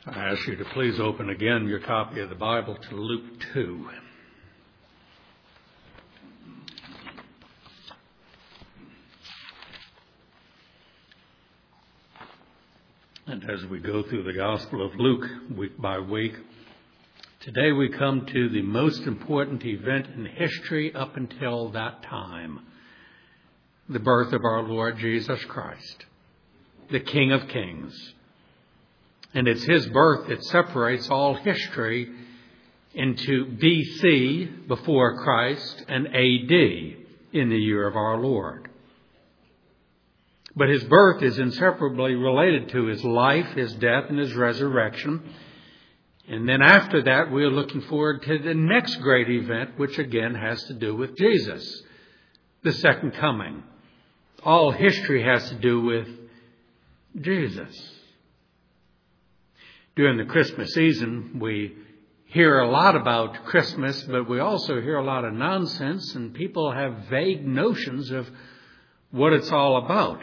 I ask you to please open again your copy of the Bible to Luke 2. And as we go through the Gospel of Luke week by week, today we come to the most important event in history up until that time, the birth of our Lord Jesus Christ, the King of Kings. And it's his birth that separates all history into BC, before Christ, and AD, in the year of our Lord. But his birth is inseparably related to his life, his death, and his resurrection. And then after that, we're looking forward to the next great event, which again has to do with Jesus, the second coming. All history has to do with Jesus. During the Christmas season, we hear a lot about Christmas, but we also hear a lot of nonsense, and people have vague notions of what it's all about.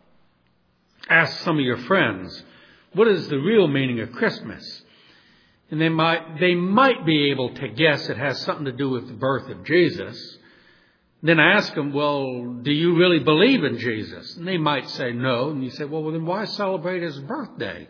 Ask some of your friends, what is the real meaning of Christmas? And they might be able to guess it has something to do with the birth of Jesus. Then ask them, well, do you really believe in Jesus? And they might say no. And you say, well, then why celebrate his birthday?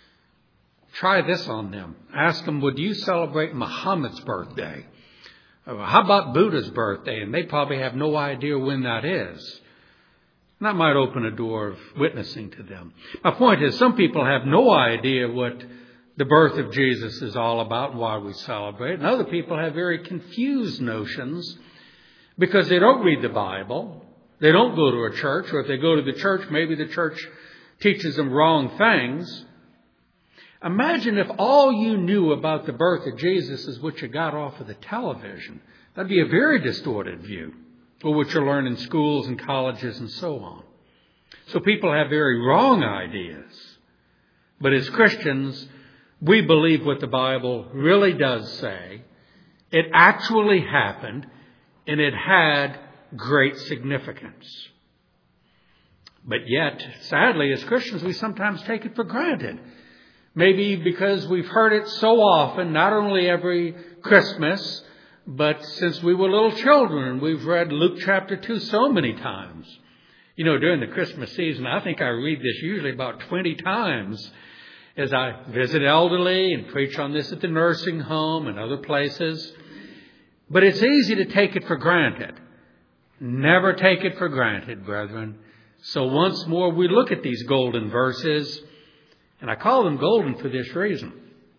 Try this on them. Ask them, would you celebrate Muhammad's birthday? How about Buddha's birthday? And they probably have no idea when that is. And that might open a door of witnessing to them. My point is, some people have no idea what the birth of Jesus is all about and why we celebrate. And other people have very confused notions because they don't read the Bible. They don't go to a church, or if they go to the church, maybe the church teaches them wrong things. Imagine if all you knew about the birth of Jesus is what you got off of the television. That'd be a very distorted view of what you learn in schools and colleges and so on. So people have very wrong ideas. But as Christians, we believe what the Bible really does say. It actually happened, and it had great significance. But yet, sadly, as Christians, we sometimes take it for granted. Maybe because we've heard it so often, not only every Christmas, but since we were little children. We've read Luke chapter 2 so many times. You know, during the Christmas season, I think I read this usually about 20 times as I visit elderly and preach on this at the nursing home and other places. But it's easy to take it for granted. Never take it for granted, brethren. So once more, we look at these golden verses. And I call them golden for this reason.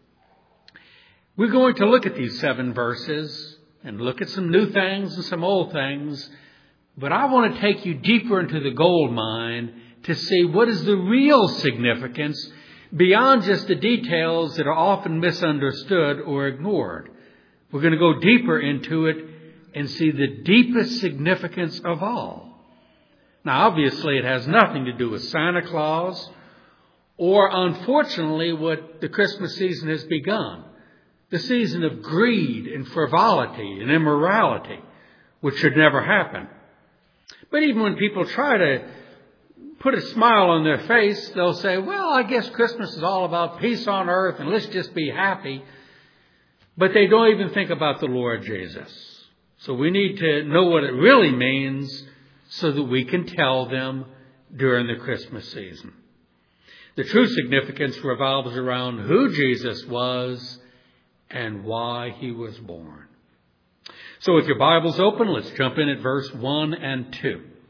We're going to look at these 7 verses and look at some new things and some old things. But I want to take you deeper into the gold mine to see what is the real significance beyond just the details that are often misunderstood or ignored. We're going to go deeper into it and see the deepest significance of all. Now, obviously, it has nothing to do with Santa Claus, or, unfortunately, what the Christmas season has begun. The season of greed and frivolity and immorality, which should never happen. But even when people try to put a smile on their face, they'll say, well, I guess Christmas is all about peace on earth and let's just be happy. But they don't even think about the Lord Jesus. So we need to know what it really means so that we can tell them during the Christmas season. The true significance revolves around who Jesus was and why he was born. So with your Bibles open, let's jump in at verse 1 and 2.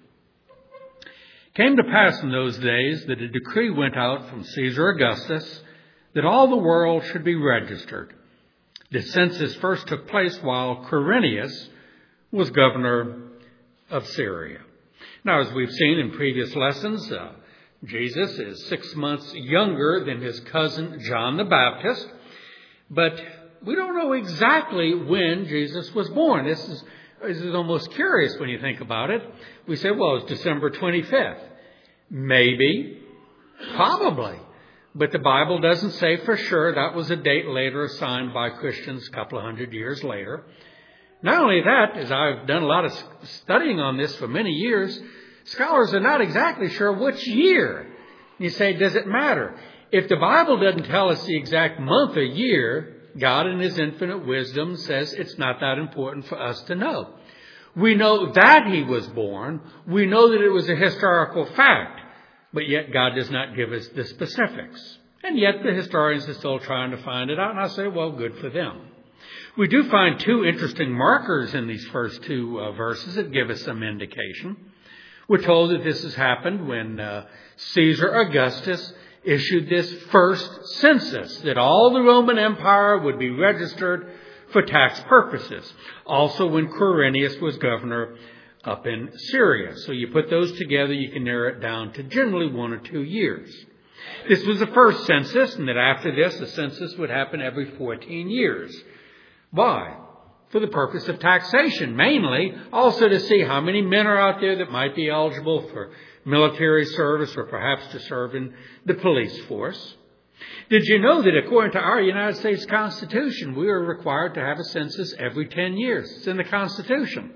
It came to pass in those days that a decree went out from Caesar Augustus that all the world should be registered. The census first took place while Quirinius was governor of Syria. Now, as we've seen in previous lessons, Jesus is 6 months younger than his cousin John the Baptist, but we don't know exactly when Jesus was born. This is almost curious when you think about it. We say, well, it's December 25th. Maybe, probably, but the Bible doesn't say for sure. That was a date later assigned by Christians a couple of hundred years later. Not only that, as I've done a lot of studying on this for many years, scholars are not exactly sure which year. You say, does it matter? if the Bible doesn't tell us the exact month or year, God in His infinite wisdom says it's not that important for us to know. We know that He was born. We know that it was a historical fact. But yet God does not give us the specifics. And yet the historians are still trying to find it out. And I say, well, good for them. We do find two interesting markers in these first two verses that give us some indication. We're told that this has happened when Caesar Augustus issued this first census, that all the Roman Empire would be registered for tax purposes. Also when Quirinius was governor up in Syria. So you put those together, you can narrow it down to generally 1 or 2 years. This was the first census, and that after this, a census would happen every 14 years. Why? For the purpose of taxation, mainly. Also to see how many men are out there that might be eligible for military service or perhaps to serve in the police force. Did you know that according to our United States Constitution, we are required to have a census every 10 years? It's in the Constitution.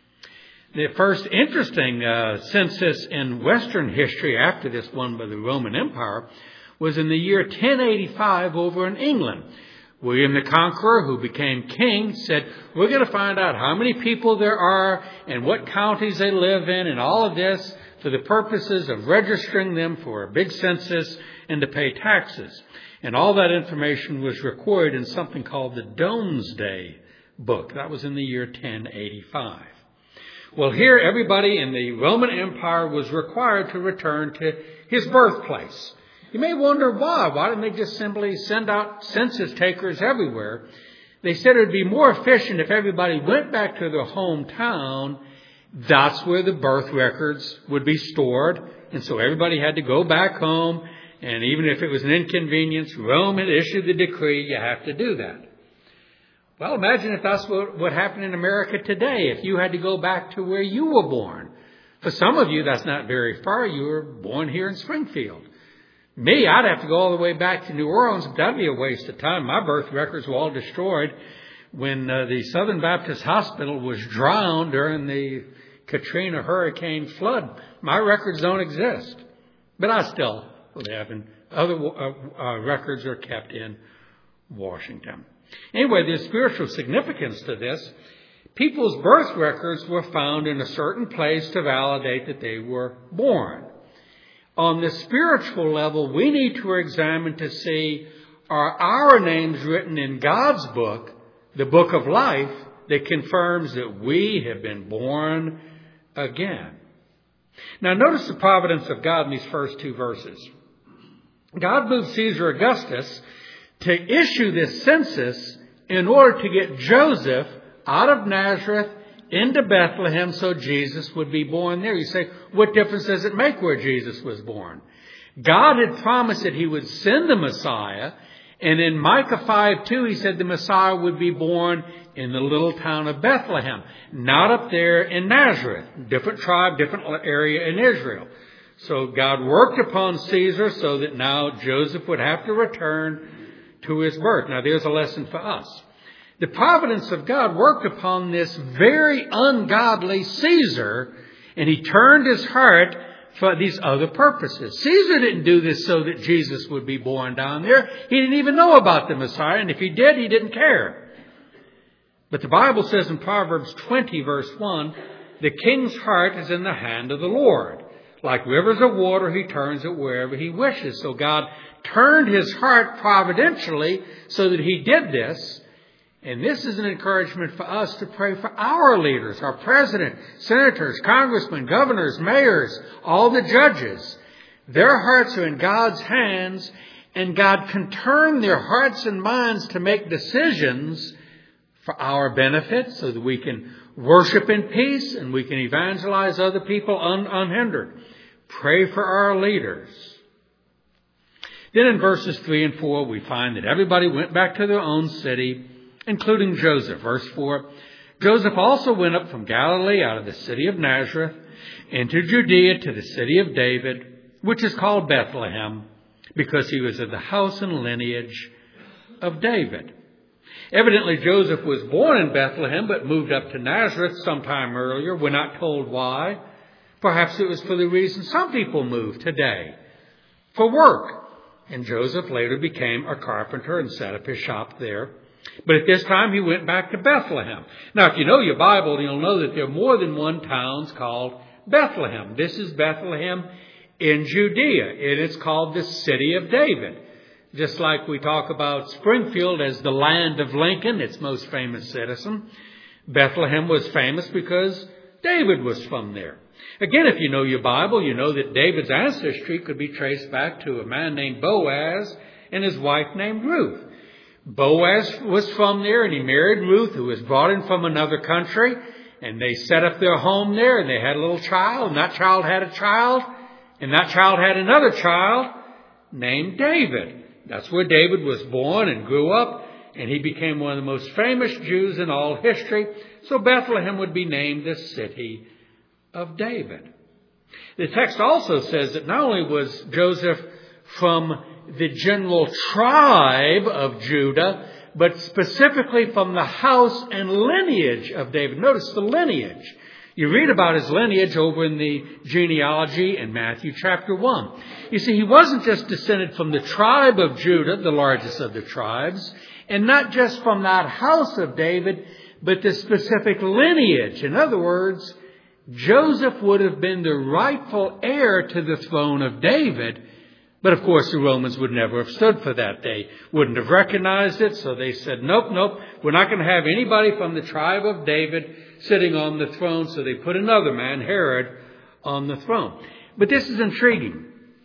The first interesting census in Western history after this one by the Roman Empire was in the year 1085 over in England. William the Conqueror, who became king, said, we're going to find out how many people there are and what counties they live in and all of this for the purposes of registering them for a big census and to pay taxes. And all that information was recorded in something called the Domesday Book. That was in the year 1085. Well, here everybody in the Roman Empire was required to return to his birthplace. You may wonder why. Why didn't they just simply send out census takers everywhere? They said it would be more efficient if everybody went back to their hometown. That's where the birth records would be stored. And so everybody had to go back home. And even if it was an inconvenience, Rome had issued the decree, you have to do that. Well, imagine if that's what happened in America today, if you had to go back to where you were born. For some of you, that's not very far. You were born here in Springfield. Me, I'd have to go all the way back to New Orleans. That'd be a waste of time. My birth records were all destroyed when the Southern Baptist Hospital was drowned during the Katrina hurricane flood. My records don't exist. But I still live, and other records are kept in Washington. Anyway, there's spiritual significance to this. People's birth records were found in a certain place to validate that they were born. On the spiritual level, we need to examine to see, are our names written in God's book, the book of life, that confirms that we have been born again. Now notice the providence of God in these first two verses. God moved Caesar Augustus to issue this census in order to get Joseph out of Nazareth into Bethlehem so Jesus would be born there. You say, what difference does it make where Jesus was born? God had promised that He would send the Messiah. And in Micah 5:2, He said the Messiah would be born in the little town of Bethlehem, not up there in Nazareth. Different tribe, different area in Israel. So God worked upon Caesar so that now Joseph would have to return to his birth. Now there's a lesson for us. The providence of God worked upon this very ungodly Caesar, and he turned his heart for these other purposes. Caesar didn't do this so that Jesus would be born down there. He didn't even know about the Messiah, and if he did, he didn't care. But the Bible says in Proverbs 20, verse 1, the king's heart is in the hand of the Lord. Like rivers of water, He turns it wherever He wishes. So God turned His heart providentially so that He did this. And this is an encouragement for us to pray for our leaders, our president, senators, congressmen, governors, mayors, all the judges. Their hearts are in God's hands, and God can turn their hearts and minds to make decisions for our benefit so that we can worship in peace and we can evangelize other people unhindered. Pray for our leaders. Then in verses 3 and 4, we find that everybody went back to their own city, including Joseph. Verse 4, Joseph also went up from Galilee out of the city of Nazareth into Judea to the city of David, which is called Bethlehem, because he was of the house and lineage of David. Evidently, Joseph was born in Bethlehem, but moved up to Nazareth sometime earlier. We're not told why. Perhaps it was for the reason some people move today. For work. And Joseph later became a carpenter and set up his shop there. But at this time, he went back to Bethlehem. Now, if you know your Bible, you'll know that there are more than one town called Bethlehem. This is Bethlehem in Judea, and it's called the City of David. Just like we talk about Springfield as the land of Lincoln, its most famous citizen, Bethlehem was famous because David was from there. Again, if you know your Bible, you know that David's ancestry could be traced back to a man named Boaz and his wife named Ruth. Boaz was from there, and he married Ruth, who was brought in from another country, and they set up their home there, and they had a little child, and that child had a child, and that child had another child named David. That's where David was born and grew up, and he became one of the most famous Jews in all history. So Bethlehem would be named the City of David. The text also says that not only was Joseph from the general tribe of Judah, but specifically from the house and lineage of David. Notice the lineage. You read about his lineage over in the genealogy in Matthew chapter 1. You see, he wasn't just descended from the tribe of Judah, the largest of the tribes, and not just from that house of David, but the specific lineage. In other words, Joseph would have been the rightful heir to the throne of David. But of course, the Romans would never have stood for that. They wouldn't have recognized it. So they said, nope, we're not going to have anybody from the tribe of David sitting on the throne. So they put another man, Herod, on the throne. But this is intriguing.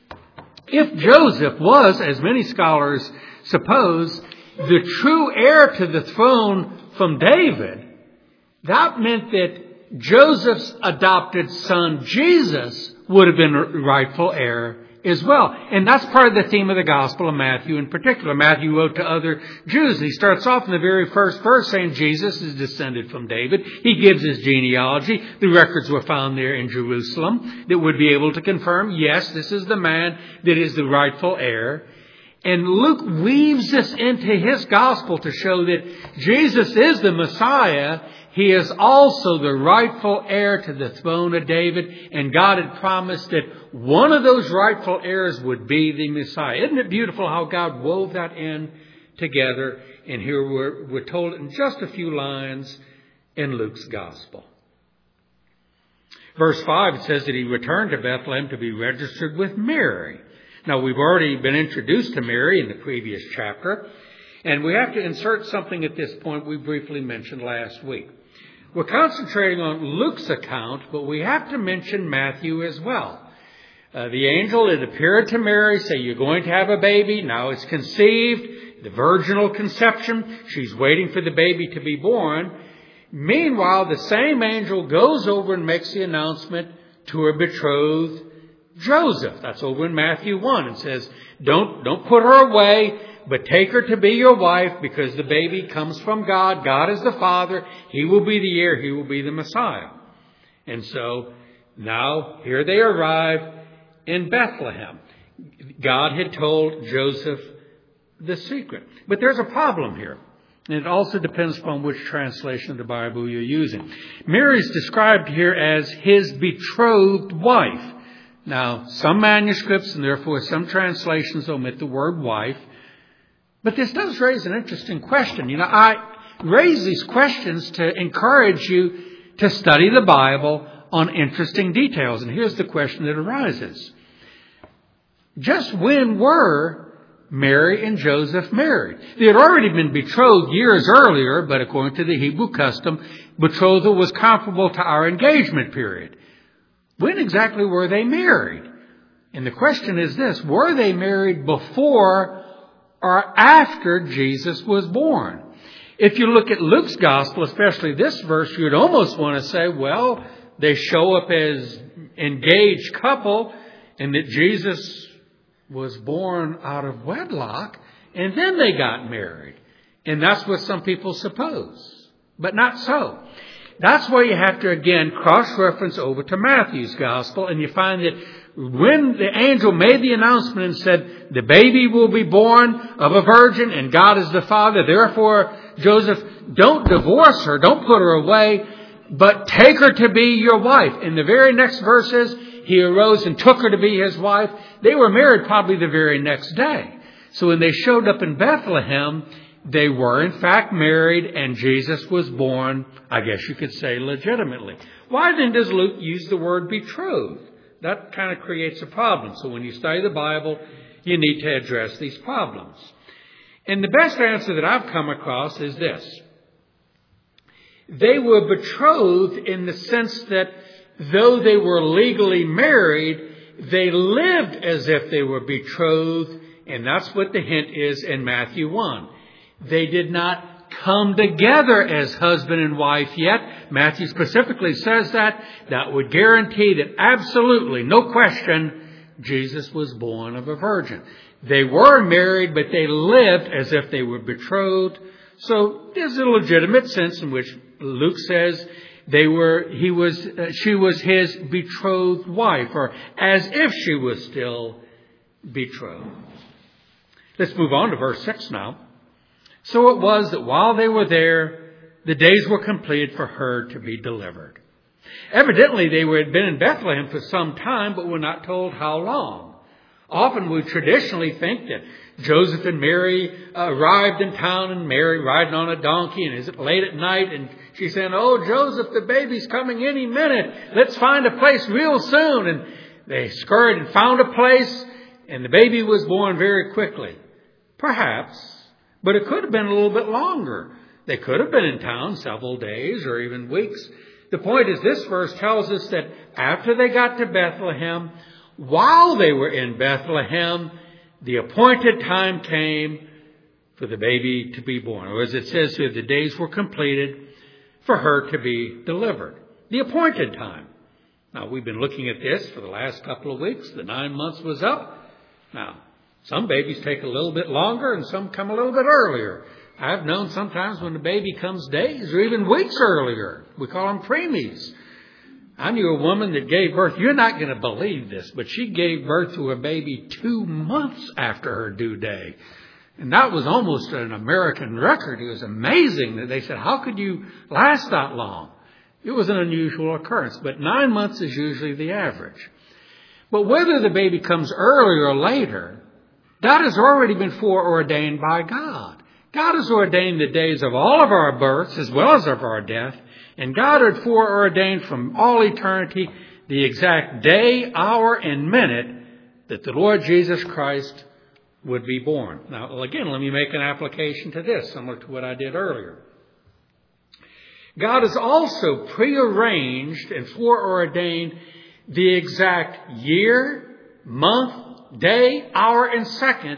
If Joseph was, as many scholars suppose, the true heir to the throne from David, that meant that Joseph's adopted son, Jesus, would have been a rightful heir as well. And that's part of the theme of the Gospel of Matthew in particular. Matthew wrote to other Jews. He starts off in the very first verse saying Jesus is descended from David. He gives his genealogy. The records were found there in Jerusalem that would be able to confirm, yes, this is the man that is the rightful heir. And Luke weaves this into his gospel to show that Jesus is the Messiah. He is also the rightful heir to the throne of David. And God had promised that one of those rightful heirs would be the Messiah. Isn't it beautiful how God wove that in together? And here we're told in just a few lines in Luke's gospel. Verse 5, it says that he returned to Bethlehem to be registered with Mary. Now, we've already been introduced to Mary in the previous chapter, and we have to insert something at this point we briefly mentioned last week. We're concentrating on Luke's account, but we have to mention Matthew as well. The angel that appeared to Mary say, you're going to have a baby. Now it's conceived, the virginal conception. She's waiting for the baby to be born. Meanwhile, the same angel goes over and makes the announcement to her betrothed Joseph. That's over in Matthew 1. It says, don't put her away, but take her to be your wife because the baby comes from God. God is the Father. He will be the heir. He will be the Messiah. And so now here they arrive in Bethlehem. God had told Joseph the secret. But there's a problem here. And it also depends upon which translation of the Bible you're using. Mary is described here as his betrothed wife. Now, some manuscripts and therefore some translations omit the word wife. But this does raise an interesting question. You know, I raise these questions to encourage you to study the Bible on interesting details. And here's the question that arises. Just when were Mary and Joseph married? They had already been betrothed years earlier, but according to the Hebrew custom, betrothal was comparable to our engagement period. When exactly were they married? And the question is this, were they married before or after Jesus was born? If you look at Luke's gospel, especially this verse, you'd almost want to say, well, they show up as engaged couple and that Jesus was born out of wedlock and then they got married. And that's what some people suppose, but not so. That's why you have to, again, cross-reference over to Matthew's gospel. And you find that when the angel made the announcement and said, the baby will be born of a virgin and God is the Father. Therefore, Joseph, don't divorce her. Don't put her away, but take her to be your wife. In the very next verses, He arose and took her to be his wife. They were married probably the very next day. So when they showed up in Bethlehem, they were in fact married, and Jesus was born, I guess you could say, legitimately. Why then does Luke use the word betrothed? That kind of creates a problem. So when you study the Bible, you need to address these problems. And the best answer that I've come across is this. They were betrothed in the sense that though they were legally married, they lived as if they were betrothed, and that's what the hint is in Matthew 1. They did not come together as husband and wife yet. Matthew specifically says that. That would guarantee that absolutely, no question, Jesus was born of a virgin. They were married, but they lived as if they were betrothed. So there's a legitimate sense in which Luke says she was his betrothed wife, or as if she was still betrothed. Let's move on to verse 6 now. So it was that while they were there, the days were completed for her to be delivered. Evidently, they had been in Bethlehem for some time, but were not told how long. Often we traditionally think that Joseph and Mary arrived in town, and Mary riding on a donkey, and is it late at night, and she's saying, "Oh, Joseph, the baby's coming any minute. Let's find a place real soon." And they scurried and found a place, and the baby was born very quickly. Perhaps. But it could have been a little bit longer. They could have been in town several days or even weeks. The point is, this verse tells us that after they got to Bethlehem, while they were in Bethlehem, the appointed time came for the baby to be born. Or as it says here, the days were completed for her to be delivered. The appointed time. Now, we've been looking at this for the last couple of weeks. The 9 months was up. Now, some babies take a little bit longer and some come a little bit earlier. I've known sometimes when the baby comes days or even weeks earlier. We call them preemies. I knew a woman that gave birth. You're not going to believe this, but she gave birth to a baby 2 months after her due day. And that was almost an American record. It was amazing that they said, how could you last that long? It was an unusual occurrence, but 9 months is usually the average. But whether the baby comes earlier or later, that has already been foreordained by God. God has ordained the days of all of our births as well as of our death. And God had foreordained from all eternity the exact day, hour, and minute that the Lord Jesus Christ would be born. Now, again, let me make an application to this, similar to what I did earlier. God has also prearranged and foreordained the exact year, month, day, hour, and second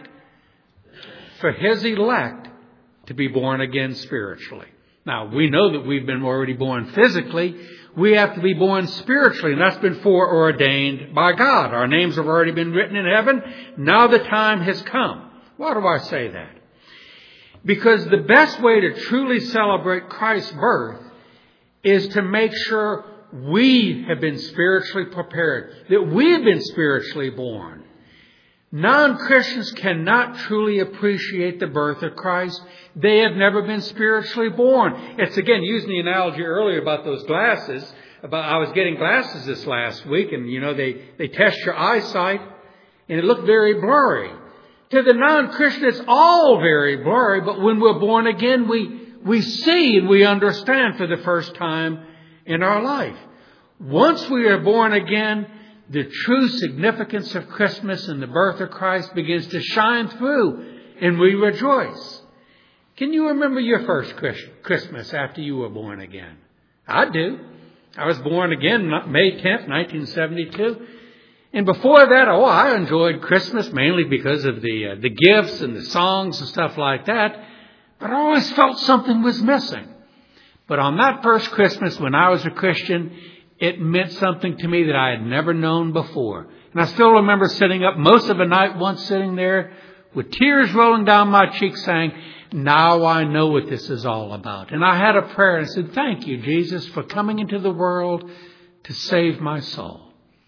for his elect to be born again spiritually. Now, we know that we've been already born physically. We have to be born spiritually, and that's been foreordained by God. Our names have already been written in heaven. Now the time has come. Why do I say that? Because the best way to truly celebrate Christ's birth is to make sure we have been spiritually prepared, that we have been spiritually born. Non-Christians cannot truly appreciate the birth of Christ. They have never been spiritually born. It's again using the analogy earlier about those glasses. I was getting glasses this last week, and they test your eyesight, and it looked very blurry. To the non-Christian, it's all very blurry, but when we're born again, we see and we understand for the first time in our life. Once we are born again, the true significance of Christmas and the birth of Christ begins to shine through, and we rejoice. Can you remember your first Christmas after you were born again? I do. I was born again May 10th, 1972. And before that, I enjoyed Christmas mainly because of the gifts and the songs and stuff like that. But I always felt something was missing. But on that first Christmas when I was a Christian, it meant something to me that I had never known before. And I still remember sitting up most of the night once sitting there with tears rolling down my cheeks saying, now I know what this is all about. And I had a prayer and I said, thank you, Jesus, for coming into the world to save my soul.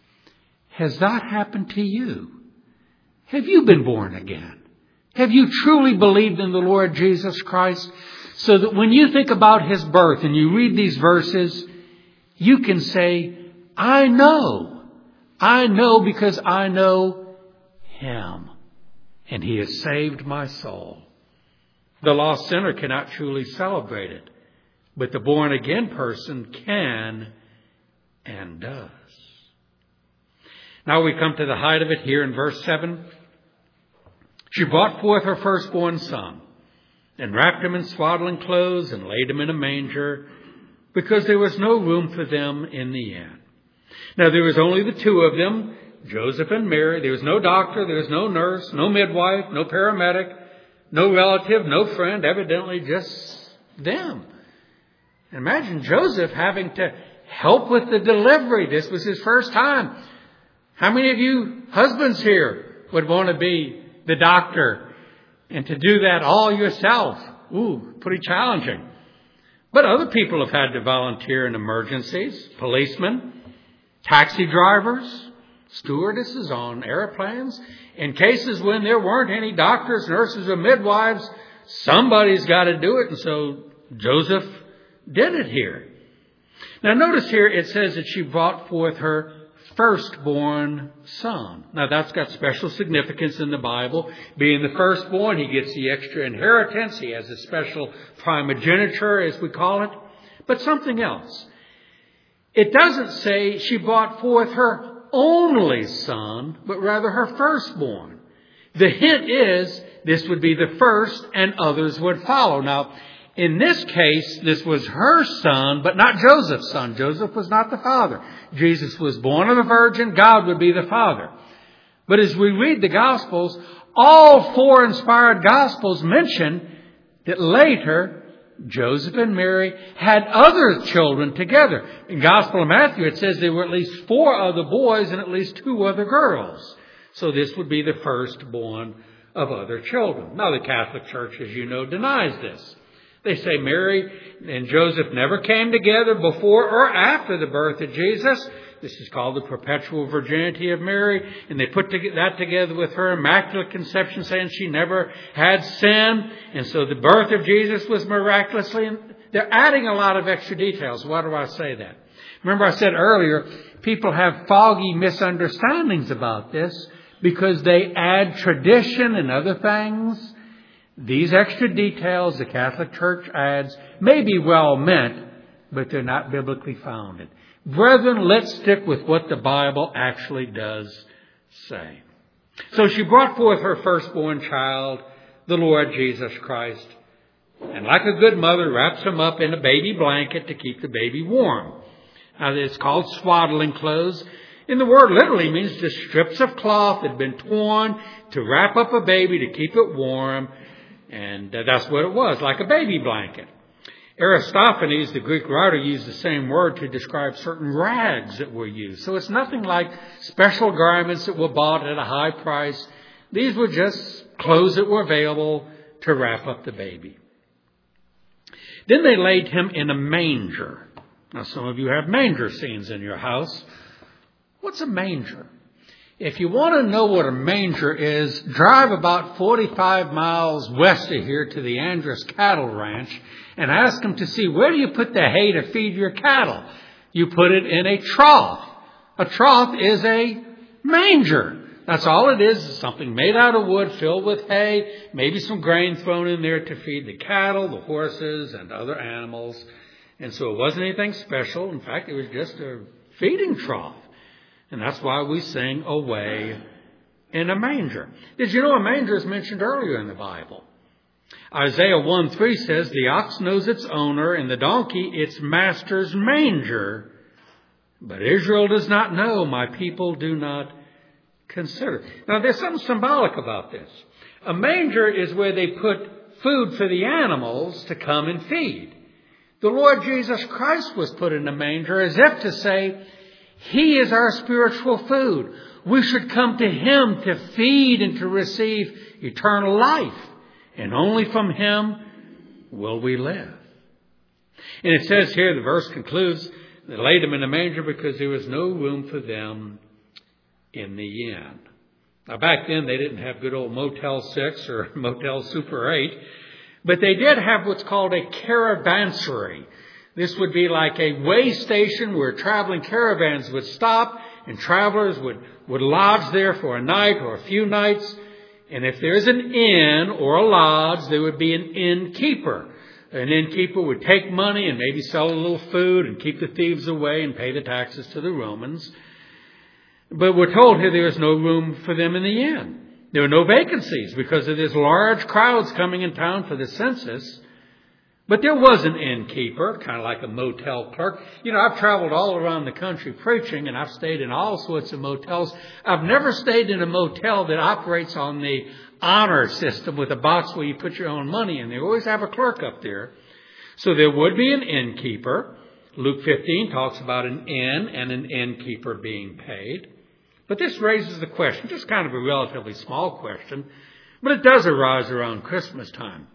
Has that happened to you? Have you been born again? Have you truly believed in the Lord Jesus Christ so that when you think about his birth and you read these verses, you can say, I know I know because I know Him, and He has saved my soul. The lost sinner cannot truly celebrate it, but the born-again person can and does. Now we come to the height of it here in verse 7. She brought forth her firstborn son, and wrapped him in swaddling clothes, and laid him in a manger, because there was no room for them in the inn. Now there was only the two of them, Joseph and Mary. There was no doctor, there was no nurse, no midwife, no paramedic, no relative, no friend, evidently just them. Imagine Joseph having to help with the delivery. This was his first time. How many of you husbands here would want to be the doctor and to do that all yourself? Ooh, pretty challenging. But other people have had to volunteer in emergencies. Policemen, taxi drivers, stewardesses on airplanes. In cases when there weren't any doctors, nurses, or midwives, somebody's got to do it. And so Joseph did it here. Now notice here it says that she brought forth her firstborn son. Now that's got special significance in the Bible. Being the firstborn, he gets the extra inheritance. He has a special primogeniture, as we call it. But something else. It doesn't say she brought forth her only son, but rather her firstborn. The hint is this would be the first and others would follow. Now, in this case, this was her son, but not Joseph's son. Joseph was not the father. Jesus was born of a virgin. God would be the father. But as we read the Gospels, all four inspired Gospels mention that later Joseph and Mary had other children together. In Gospel of Matthew, it says there were at least 4 other boys and at least 2 other girls. So this would be the firstborn of other children. Now, the Catholic Church, as you know, denies this. They say Mary and Joseph never came together before or after the birth of Jesus. This is called the perpetual virginity of Mary. And they put that together with her immaculate conception, saying she never had sin. And so the birth of Jesus was miraculously. And they're adding a lot of extra details. Why do I say that? Remember I said earlier, people have foggy misunderstandings about this because they add tradition and other things. These extra details the Catholic Church adds may be well meant, but they're not biblically founded. Brethren, let's stick with what the Bible actually does say. So she brought forth her firstborn child, the Lord Jesus Christ, and like a good mother wraps him up in a baby blanket to keep the baby warm. Now it's called swaddling clothes. And the word literally means just strips of cloth that had been torn to wrap up a baby to keep it warm. And that's what it was, like a baby blanket. Aristophanes, the Greek writer, used the same word to describe certain rags that were used. So it's nothing like special garments that were bought at a high price. These were just clothes that were available to wrap up the baby. Then they laid him in a manger. Now some of you have manger scenes in your house. What's a manger? If you want to know what a manger is, drive about 45 miles west of here to the Andrus Cattle Ranch and ask them to see where do you put the hay to feed your cattle. You put it in a trough. A trough is a manger. That's all it is something made out of wood filled with hay, maybe some grain thrown in there to feed the cattle, the horses, and other animals. And so it wasn't anything special. In fact, it was just a feeding trough. And that's why we sing away in a manger. Did you know a manger is mentioned earlier in the Bible? Isaiah 1:3 says, the ox knows its owner and the donkey its master's manger. But Israel does not know, my people do not consider. Now there's something symbolic about this. A manger is where they put food for the animals to come and feed. The Lord Jesus Christ was put in a manger as if to say, He is our spiritual food. We should come to Him to feed and to receive eternal life. And only from Him will we live. And it says here, the verse concludes, they laid Him in a manger because there was no room for them in the inn. Now back then they didn't have good old Motel 6 or Motel Super 8, but they did have what's called a caravansary. This would be like a way station where traveling caravans would stop and travelers would lodge there for a night or a few nights. And if there's an inn or a lodge, there would be an innkeeper. An innkeeper would take money and maybe sell a little food and keep the thieves away and pay the taxes to the Romans. But we're told here there is no room for them in the inn. There are no vacancies because of these large crowds coming in town for the census. But there was an innkeeper, kind of like a motel clerk. You know, I've traveled all around the country preaching, and I've stayed in all sorts of motels. I've never stayed in a motel that operates on the honor system with a box where you put your own money in. They always have a clerk up there. So there would be an innkeeper. Luke 15 talks about an inn and an innkeeper being paid. But this raises the question, just kind of a relatively small question, but it does arise around Christmas time.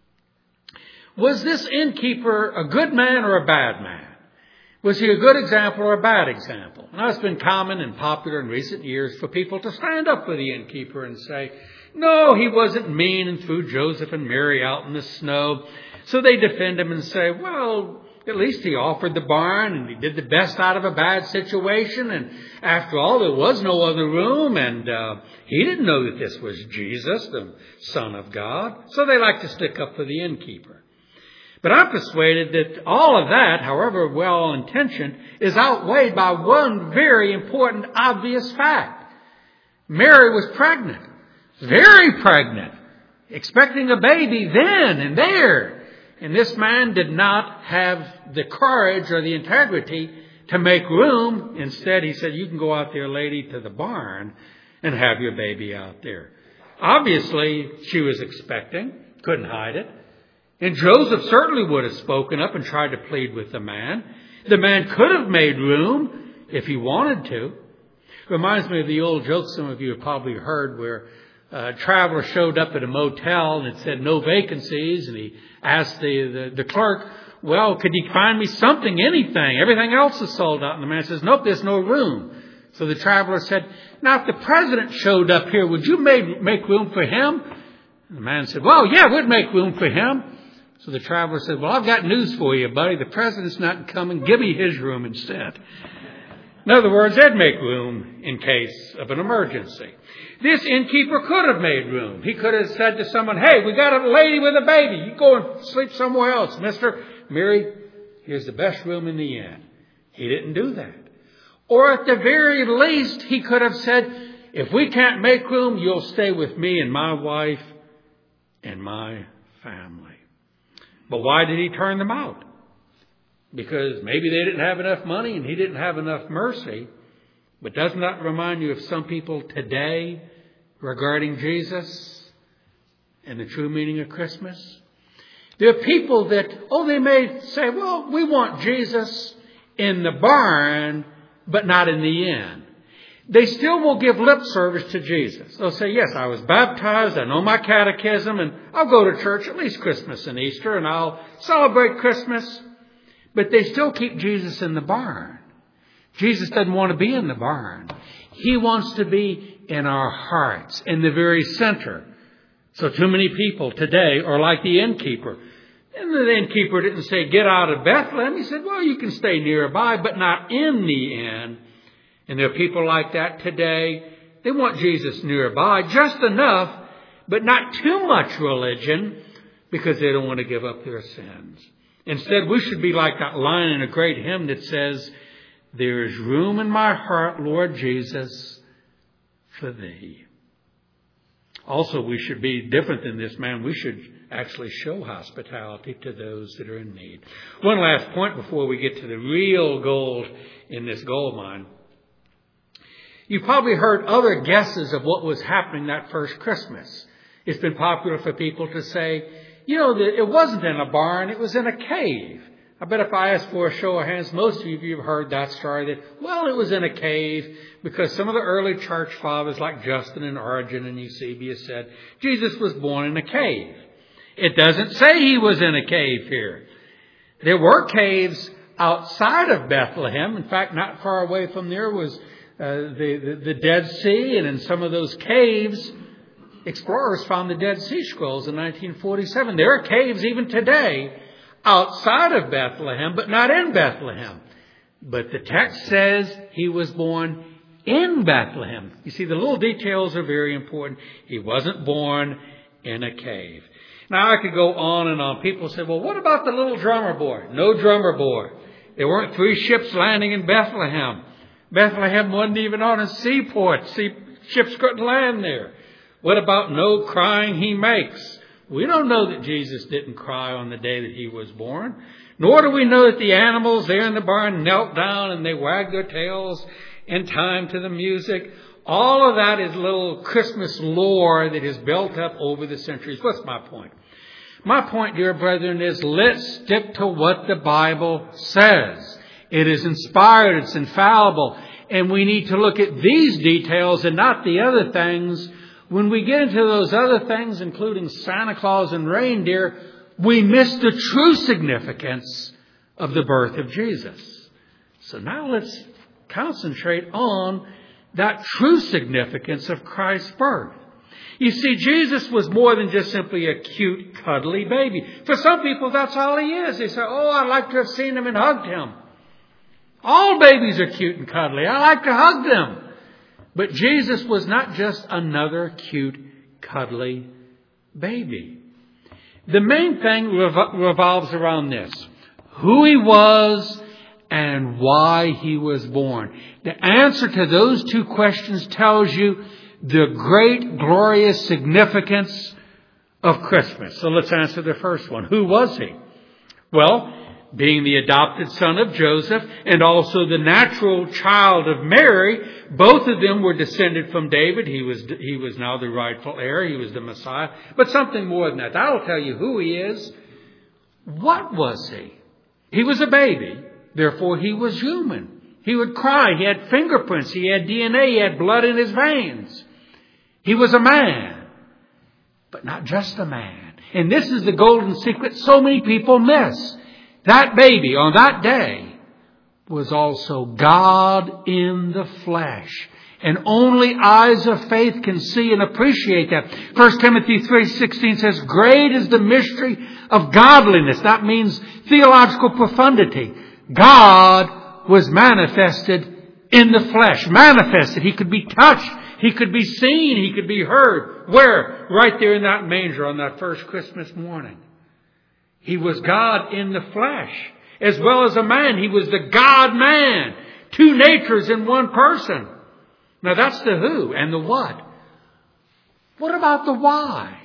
Was this innkeeper a good man or a bad man? Was he a good example or a bad example? Now, it's been common and popular in recent years for people to stand up for the innkeeper and say, no, he wasn't mean and threw Joseph and Mary out in the snow. So they defend him and say, well, at least he offered the barn and he did the best out of a bad situation. And after all, there was no other room, and he didn't know that this was Jesus, the Son of God. So they like to stick up for the innkeeper. But I'm persuaded that all of that, however well-intentioned, is outweighed by one very important, obvious fact. Mary was pregnant, very pregnant, expecting a baby then and there. And this man did not have the courage or the integrity to make room. Instead, he said, you can go out there, lady, to the barn and have your baby out there. Obviously, she was expecting, couldn't hide it. And Joseph certainly would have spoken up and tried to plead with the man. The man could have made room if he wanted to. Reminds me of the old joke some of you have probably heard where a traveler showed up at a motel and it said no vacancies. And he asked the clerk, well, could you find me something, anything? Everything else is sold out. And the man says, nope, there's no room. So the traveler said, now if the president showed up here, would you make room for him? And the man said, well, yeah, we'd make room for him. So the traveler said, well, I've got news for you, buddy. The president's not coming. Give me his room instead. In other words, they'd make room in case of an emergency. This innkeeper could have made room. He could have said to someone, hey, we got a lady with a baby. You go and sleep somewhere else. Mister, Mary, here's the best room in the inn. He didn't do that. Or at the very least, he could have said, if we can't make room, you'll stay with me and my wife and my family. But why did he turn them out? Because maybe they didn't have enough money and he didn't have enough mercy. But doesn't that remind you of some people today regarding Jesus and the true meaning of Christmas? There are people that, they may say, well, we want Jesus in the barn, but not in the inn. They still will give lip service to Jesus. They'll say, yes, I was baptized, I know my catechism, and I'll go to church at least Christmas and Easter, and I'll celebrate Christmas. But they still keep Jesus in the barn. Jesus doesn't want to be in the barn. He wants to be in our hearts, in the very center. So too many people today are like the innkeeper. And the innkeeper didn't say, get out of Bethlehem. He said, well, you can stay nearby, but not in the inn. And there are people like that today. They want Jesus nearby, just enough, but not too much religion, because they don't want to give up their sins. Instead, we should be like that line in a great hymn that says, there is room in my heart, Lord Jesus, for thee. Also, we should be different than this man. We should actually show hospitality to those that are in need. One last point before we get to the real gold in this gold mine. You've probably heard other guesses of what was happening that first Christmas. It's been popular for people to say, it wasn't in a barn, it was in a cave. I bet if I asked for a show of hands, most of you have heard that story that, it was in a cave, because some of the early church fathers like Justin and Origen and Eusebius said Jesus was born in a cave. It doesn't say he was in a cave here. There were caves outside of Bethlehem. In fact, not far away from there was the Dead Sea, and in some of those caves, explorers found the Dead Sea Scrolls in 1947. There are caves even today outside of Bethlehem, but not in Bethlehem. But the text says he was born in Bethlehem. You see, the little details are very important. He wasn't born in a cave. Now, I could go on and on. People say, well, what about the little drummer boy? No drummer boy. There weren't 3 ships landing in Bethlehem. Bethlehem wasn't even on a seaport. Ships couldn't land there. What about no crying he makes? We don't know that Jesus didn't cry on the day that he was born. Nor do we know that the animals there in the barn knelt down and they wagged their tails in time to the music. All of that is little Christmas lore that is built up over the centuries. What's my point? My point, dear brethren, is let's stick to what the Bible says. It is inspired, it's infallible, and we need to look at these details and not the other things. When we get into those other things, including Santa Claus and reindeer, we miss the true significance of the birth of Jesus. So now let's concentrate on that true significance of Christ's birth. You see, Jesus was more than just simply a cute, cuddly baby. For some people, that's all he is. They say, oh, I'd like to have seen him and hugged him. All babies are cute and cuddly. I like to hug them. But Jesus was not just another cute, cuddly baby. The main thing revolves around this: who he was and why he was born. The answer to those 2 questions tells you the great, glorious significance of Christmas. So let's answer the first one. Who was he? Well, being the adopted son of Joseph and also the natural child of Mary, both of them were descended from David. He was now the rightful heir. He was the Messiah. But something more than that. That'll tell you who he is. What was he? He was a baby. Therefore, he was human. He would cry. He had fingerprints. He had DNA. He had blood in his veins. He was a man. But not just a man. And this is the golden secret so many people miss. That baby on that day was also God in the flesh. And only eyes of faith can see and appreciate that. 1 Timothy 3:16 says, great is the mystery of godliness. That means theological profundity. God was manifested in the flesh. Manifested. He could be touched. He could be seen. He could be heard. Where? Right there in that manger on that first Christmas morning. He was God in the flesh. As well as a man, he was the God-man. 2 natures in one person. Now that's the who and the what. What about the why?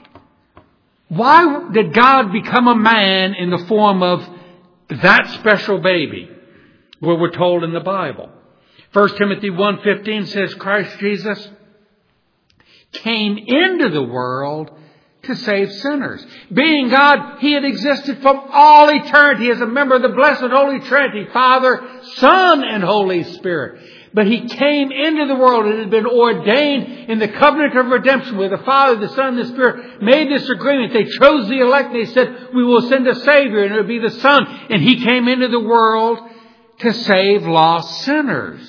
Why did God become a man in the form of that special baby? Well, we're told in the Bible. 1 Timothy 1:15 says Christ Jesus came into the world to save sinners. Being God, he had existed from all eternity as a member of the blessed Holy Trinity, Father, Son, and Holy Spirit. But he came into the world. It had been ordained in the covenant of redemption where the Father, the Son, and the Spirit made this agreement. They chose the elect. They said, we will send a Savior, and it would be the Son. And he came into the world to save lost sinners.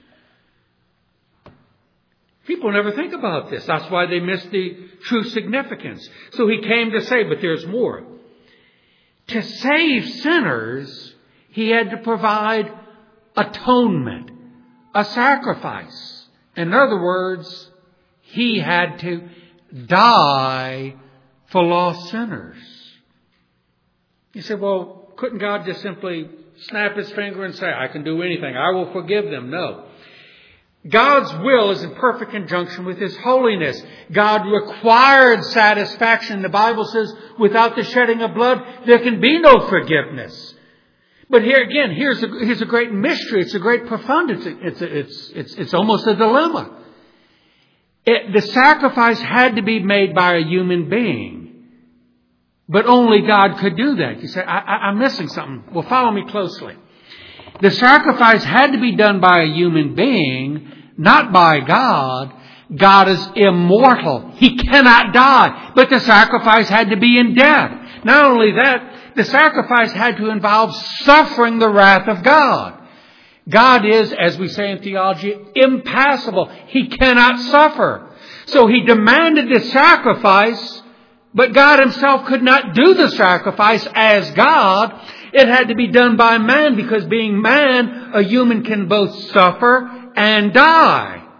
People never think about this. That's why they miss the true significance. So he came to save, but there's more. To save sinners, he had to provide atonement, a sacrifice. In other words, he had to die for lost sinners. You say, well, couldn't God just simply snap his finger and say, I can do anything, I will forgive them? No. God's will is in perfect conjunction with his holiness. God required satisfaction. The Bible says, without the shedding of blood, there can be no forgiveness. But here again, here's a great mystery. It's a great profundity. It's almost a dilemma. The sacrifice had to be made by a human being. But only God could do that. You say, I'm missing something. Well, follow me closely. The sacrifice had to be done by a human being, not by God. God is immortal. He cannot die. But the sacrifice had to be in death. Not only that, the sacrifice had to involve suffering the wrath of God. God is, as we say in theology, impassible. He cannot suffer. So he demanded the sacrifice, but God himself could not do the sacrifice as God. It had to be done by man because being man, a human can both suffer and die.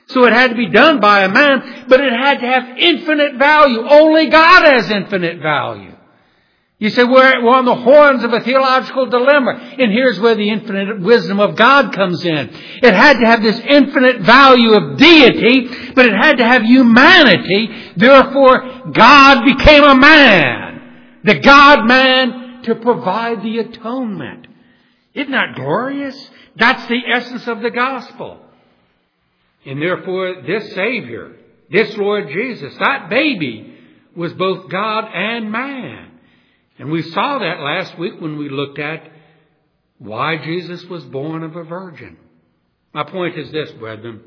So it had to be done by a man, but it had to have infinite value. Only God has infinite value. You say, we're on the horns of a theological dilemma. And here's where the infinite wisdom of God comes in. It had to have this infinite value of deity, but it had to have humanity. Therefore, God became a man. The God-man to provide the atonement. Isn't that glorious? That's the essence of the gospel. And therefore, this Savior, this Lord Jesus, that baby was both God and man. And we saw that last week when we looked at why Jesus was born of a virgin. My point is this, brethren.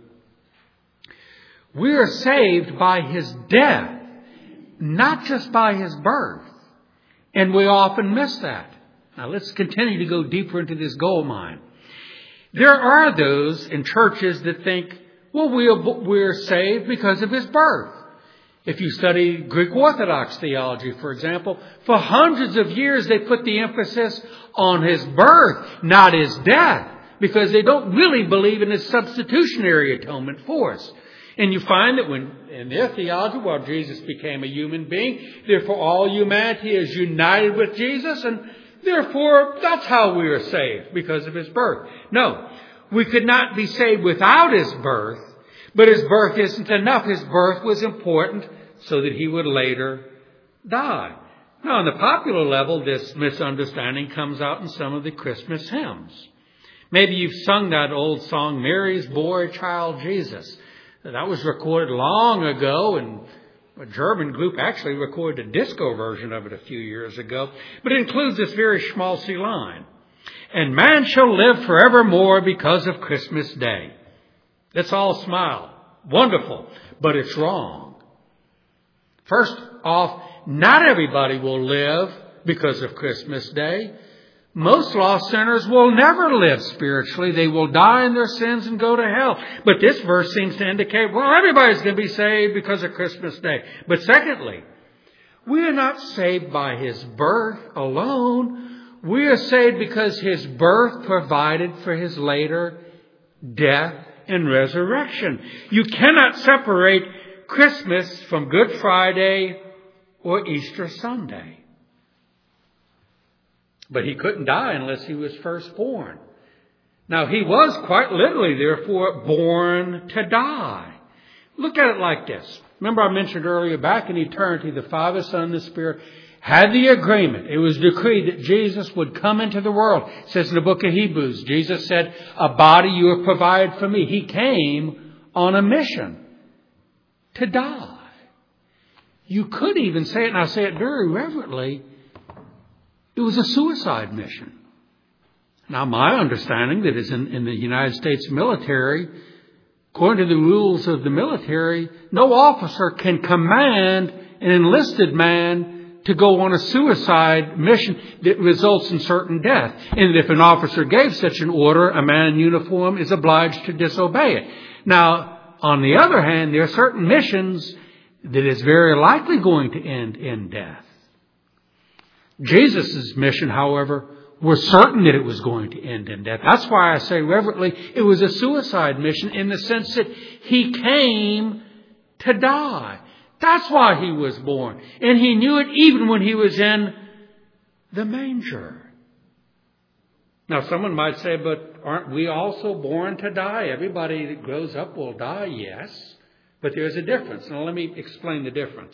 We are saved by His death, not just by His birth. And we often miss that. Now let's continue to go deeper into this gold mine. There are those in churches that think, well, we're saved because of His birth. If you study Greek Orthodox theology, for example, for hundreds of years they put the emphasis on His birth, not His death, because they don't really believe in His substitutionary atonement for us. And you find that when in their theology, well, Jesus became a human being, therefore all humanity is united with Jesus, and therefore that's how we are saved, because of His birth. No, we could not be saved without His birth, but His birth isn't enough. His birth was important so that He would later die. Now, on the popular level, this misunderstanding comes out in some of the Christmas hymns. Maybe you've sung that old song, Mary's Boy Child Jesus. That was recorded long ago, and a German group actually recorded a disco version of it a few years ago. But it includes this very schmaltzy line. And man shall live forevermore because of Christmas Day. Let's all smile. Wonderful. But it's wrong. First off, not everybody will live because of Christmas Day. Most lost sinners will never live spiritually. They will die in their sins and go to hell. But this verse seems to indicate, well, everybody's going to be saved because of Christmas Day. But secondly, we are not saved by His birth alone. We are saved because His birth provided for His later death and resurrection. You cannot separate Christmas from Good Friday or Easter Sunday. But He couldn't die unless He was first born. Now, He was quite literally, therefore, born to die. Look at it like this. Remember I mentioned earlier, back in eternity, the Father, Son, and the Spirit had the agreement. It was decreed that Jesus would come into the world. It says in the book of Hebrews, Jesus said, a body you have provided for me. He came on a mission to die. You could even say it, and I say it very reverently, it was a suicide mission. Now, my understanding that is in the United States military, according to the rules of the military, no officer can command an enlisted man to go on a suicide mission that results in certain death. And if an officer gave such an order, a man in uniform is obliged to disobey it. Now, on the other hand, there are certain missions that is very likely going to end in death. Jesus' mission, however, was certain that it was going to end in death. That's why I say reverently, it was a suicide mission in the sense that He came to die. That's why He was born. And He knew it even when He was in the manger. Now, someone might say, but aren't we also born to die? Everybody that grows up will die, yes. But there's a difference. Now, let me explain the difference.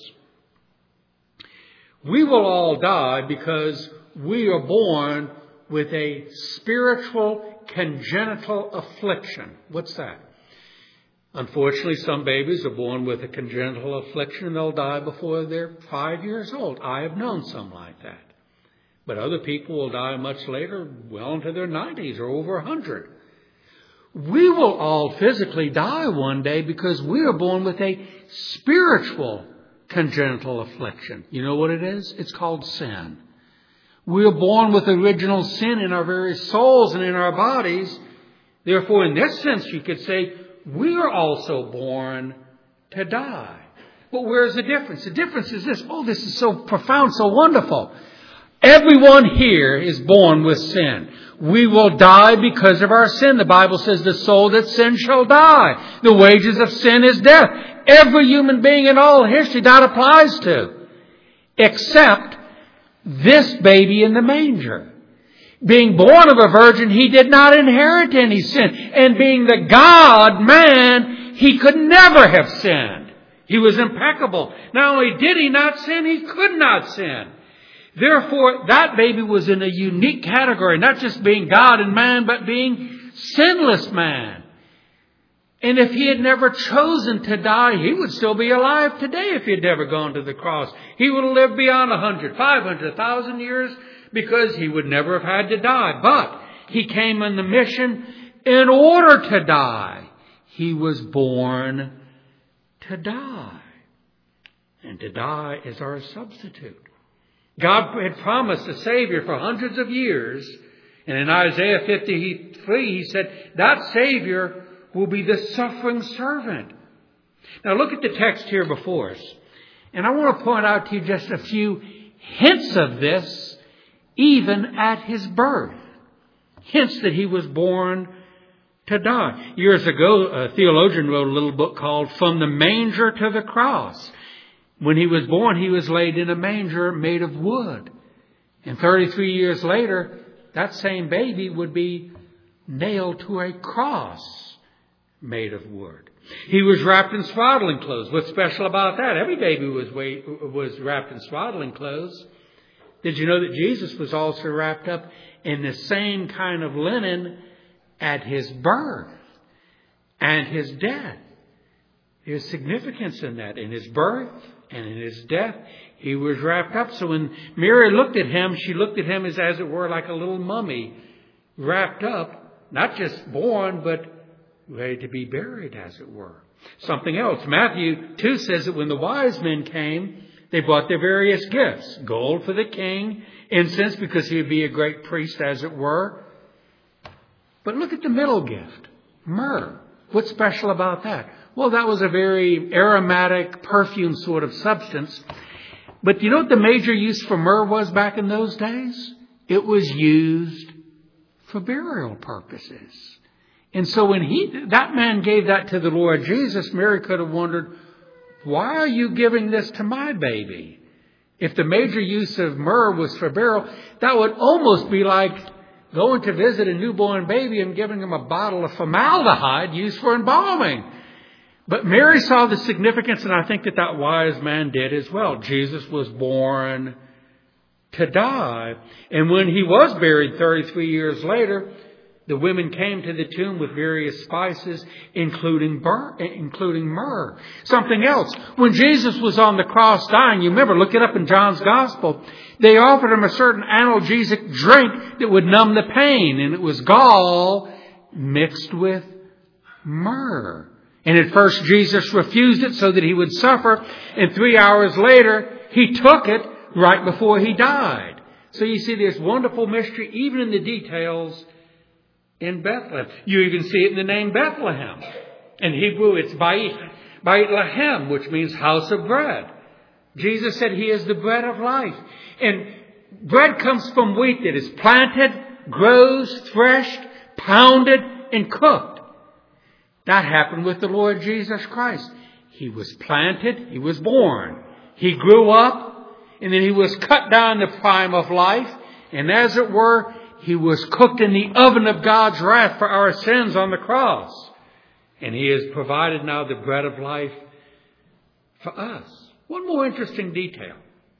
We will all die because we are born with a spiritual congenital affliction. What's that? Unfortunately, some babies are born with a congenital affliction and they'll die before they're 5 years old. I have known some like that. But other people will die much later, well into their 90s or over 100. We will all physically die one day because we are born with a spiritual congenital affliction. You know what it is? It's called sin. We are born with original sin in our very souls and in our bodies. Therefore, in this sense, you could say, we are also born to die. But where's the difference? The difference is this. Oh, this is so profound, so wonderful. Everyone here is born with sin. We will die because of our sin. The Bible says the soul that sins shall die. The wages of sin is death. Every human being in all history that applies to. Except this baby in the manger. Being born of a virgin, he did not inherit any sin. And being the God-man, he could never have sinned. He was impeccable. Not only did he not sin, he could not sin. Therefore, that baby was in a unique category, not just being God and man, but being sinless man. And if he had never chosen to die, he would still be alive today if he had never gone to the cross. He would have lived beyond 100, 500, 1,000 years because he would never have had to die. But he came on the mission in order to die. He was born to die. And to die is our substitute. God had promised a Savior for hundreds of years. And in Isaiah 53, he said, that Savior will be the suffering servant. Now look at the text here before us. And I want to point out to you just a few hints of this, even at his birth. Hints that he was born to die. Years ago, a theologian wrote a little book called From the Manger to the Cross. When he was born, he was laid in a manger made of wood. And 33 years later, that same baby would be nailed to a cross made of wood. He was wrapped in swaddling clothes. What's special about that? Every baby was wrapped in swaddling clothes. Did you know that Jesus was also wrapped up in the same kind of linen at his birth and his death? There's significance in that. In his birth and in his death, he was wrapped up. So when Mary looked at him, she looked at him as it were, like a little mummy, wrapped up, not just born, but ready to be buried, as it were. Something else. Matthew 2 says that when the wise men came, they brought their various gifts. Gold for the king, incense because he would be a great priest, as it were. But look at the middle gift, myrrh. What's special about that? Well, that was a very aromatic perfume sort of substance. But you know what the major use for myrrh was back in those days? It was used for burial purposes. And so when that man gave that to the Lord Jesus, Mary could have wondered, why are you giving this to my baby? If the major use of myrrh was for burial, that would almost be like going to visit a newborn baby and giving him a bottle of formaldehyde used for embalming. But Mary saw the significance, and I think that wise man did as well. Jesus was born to die. And when he was buried 33 years later, the women came to the tomb with various spices, including myrrh. Something else. When Jesus was on the cross dying, you remember, look it up in John's Gospel, they offered him a certain analgesic drink that would numb the pain. And it was gall mixed with myrrh. And at first Jesus refused it so that he would suffer. And 3 hours later, he took it right before he died. So you see, there's wonderful mystery even in the details in Bethlehem. You even see it in the name Bethlehem. In Hebrew, it's Beit Lahem, which means house of bread. Jesus said he is the bread of life. And bread comes from wheat that is planted, grows, threshed, pounded, and cooked. That happened with the Lord Jesus Christ. He was planted, he was born, he grew up, and then he was cut down the prime of life. And as it were, he was cooked in the oven of God's wrath for our sins on the cross. And he has provided now the bread of life for us. One more interesting detail.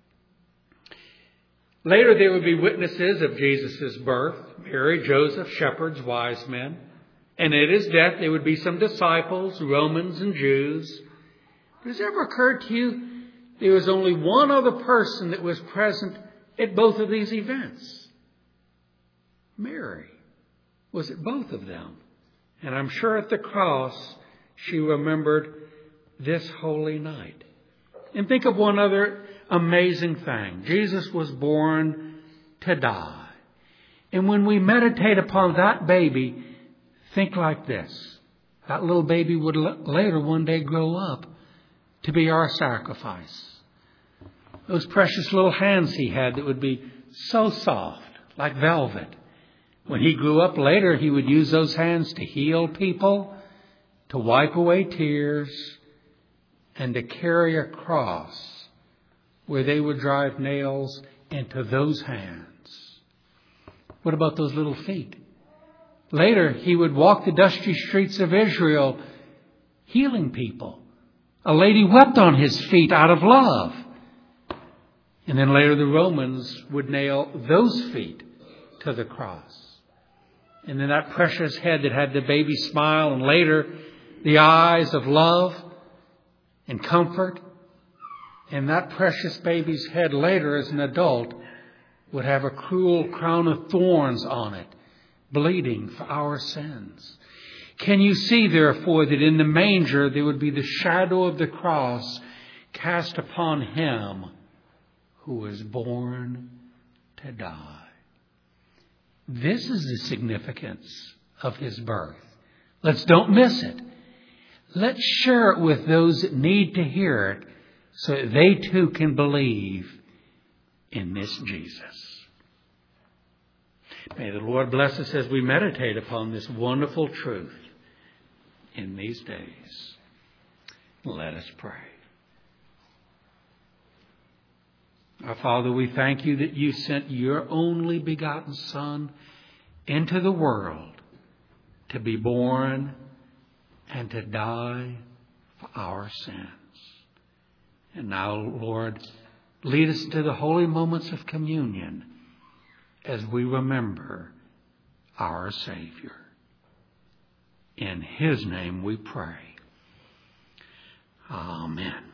Later there would be witnesses of Jesus' birth, Mary, Joseph, shepherds, wise men. And at his death there would be some disciples, Romans and Jews. But has it ever occurred to you there was only one other person that was present at both of these events? Mary was at both of them. And I'm sure at the cross she remembered this holy night. And think of one other amazing thing. Jesus was born to die. And when we meditate upon that baby, think like this. That little baby would later one day grow up to be our sacrifice. Those precious little hands he had that would be so soft, like velvet. When he grew up later, he would use those hands to heal people, to wipe away tears, and to carry a cross where they would drive nails into those hands. What about those little feet? Later, he would walk the dusty streets of Israel, healing people. A lady wept on his feet out of love. And then later the Romans would nail those feet to the cross. And then that precious head that had the baby smile, and later the eyes of love and comfort. And that precious baby's head later as an adult would have a cruel crown of thorns on it, bleeding for our sins. Can you see, therefore, that in the manger there would be the shadow of the cross cast upon him who was born to die? This is the significance of his birth. Don't miss it. Let's share it with those that need to hear it so that they too can believe in this Jesus. May the Lord bless us as we meditate upon this wonderful truth in these days. Let us pray. Our Father, we thank you that you sent your only begotten Son into the world to be born and to die for our sins. And now, Lord, lead us to the holy moments of communion as we remember our Savior. In his name we pray. Amen.